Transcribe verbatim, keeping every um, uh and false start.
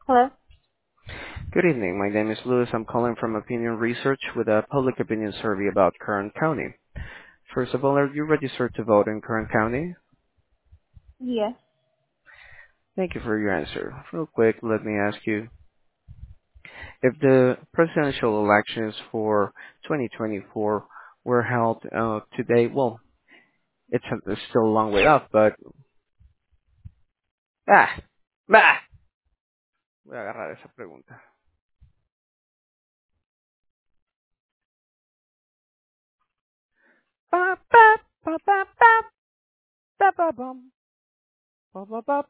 Hello? Good evening. My name is Louis. I'm calling from Opinion Research with a public opinion survey about Kern County. First of all, are you registered to vote in Kern County? Yes. Thank you for your answer. Real quick, let me ask you, if the presidential elections for twenty twenty-four were held uh, today, well, it's, it's still a long way off, but... Ah! Bah! Voy a agarrar esa pregunta. Pa, pa, pa, pa, pa, pa, pa, bum. Pa, pa, pa,